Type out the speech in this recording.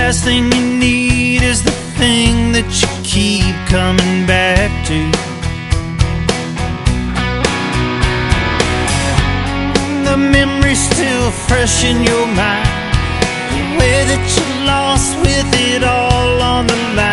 last thing you need is the thing that you keep coming back to. The memory's still fresh in your mind, the way that you lost with it all on the line.